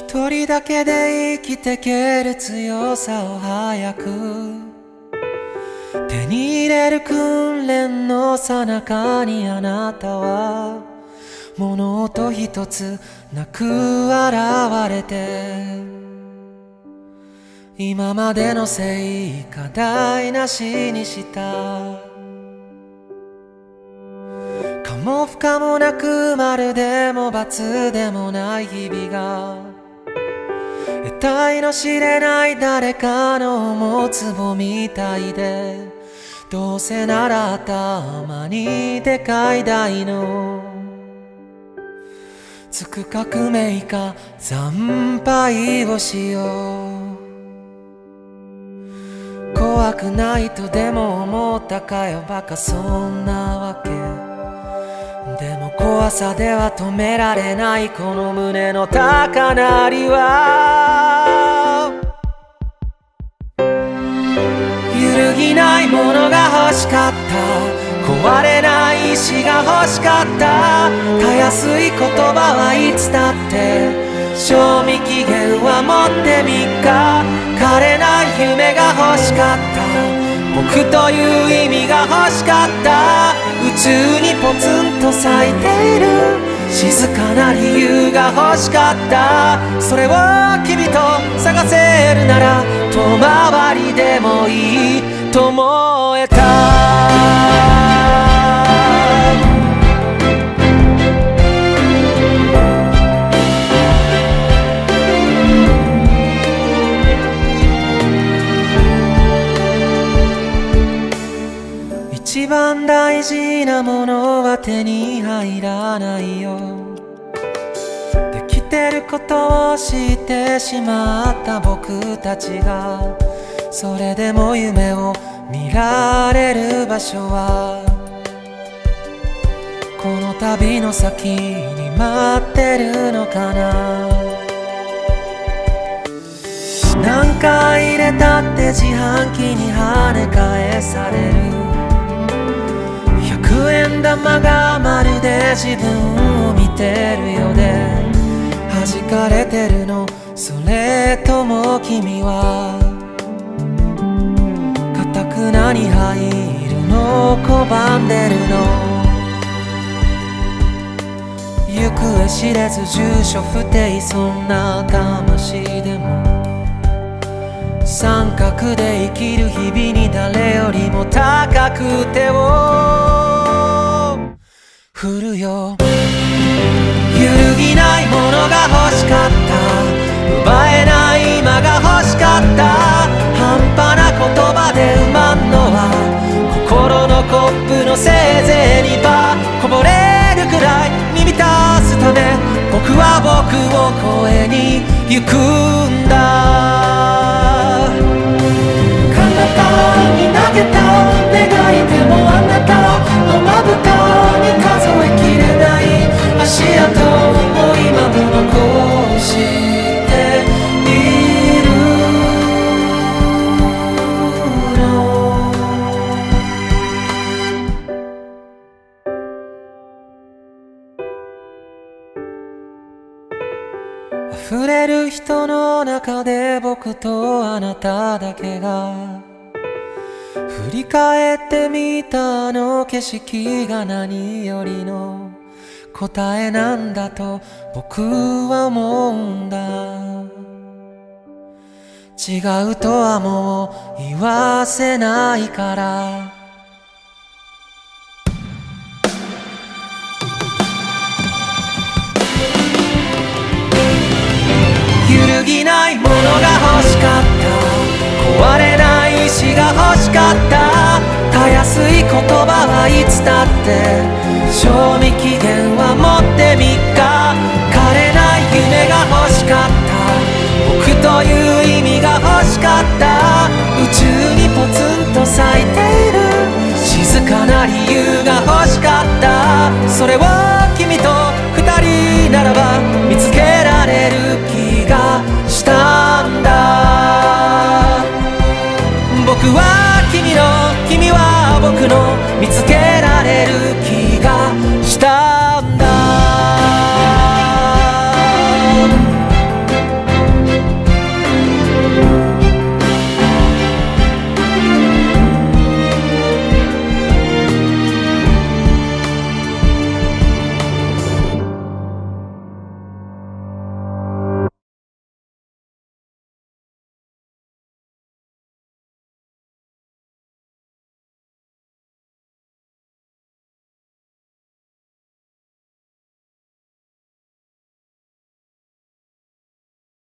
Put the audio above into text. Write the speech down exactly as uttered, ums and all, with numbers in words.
一人だけで生きてける強さを早く手に入れる訓練の最中にあなたは物音一つなく現れて今までの成果台無しにした可も不可もなく丸でも×でもない日々が得体の知れない誰かの思うつぼみたいでどうせなら頭にでかい台のつく革命か惨敗をしよう怖くないとでも思ったかよバカそんなわけでも怖さでは止められないこの胸の高鳴りは揺るぎないものが欲しかった壊れない石が欲しかったたやすい言葉はいつだって賞味期限は持ってみっか枯れない夢が欲しかった僕という意味が欲しかった宇宙にポツンと咲いている静かな理由が欲しかったそれを君と探せるなら遠回りでもいいと思えた一番大事なものは手に入らないよできてることを知ってしまった僕たちがそれでも夢を見られる場所はこの旅の先に待ってるのかな何回入れたって自販機に跳ね返されるひゃくえん玉がまるで自分を見てるようで弾かれてるのそれとも君は固くなに入るのを拒んでるの行方知れず住所不定そんな魂でも三角で生きる日々に誰よりも高く手を振るよ揺るぎないものが欲しかった奪えない今が欲しかった半端な言葉で埋まんのは心のコップのせいぜいにばこぼれるくらいに満たすため僕は僕を超えに行くんだ彼方に投げた願いでもあなたのまぶたに数えきれない足跡を今も残しているの溢れる人の中で僕とあなただけが振り返ってみたあの景色が何よりの答えなんだと僕は思うんだ違うとはもう言わせないから揺るぎないものが欲しかった壊れない石が欲しかったたやすい言葉はいつだって賞味期限は持ってみっか枯れない夢が欲しかった僕という意味が欲しかった宇宙にポツンと咲いている静かな理由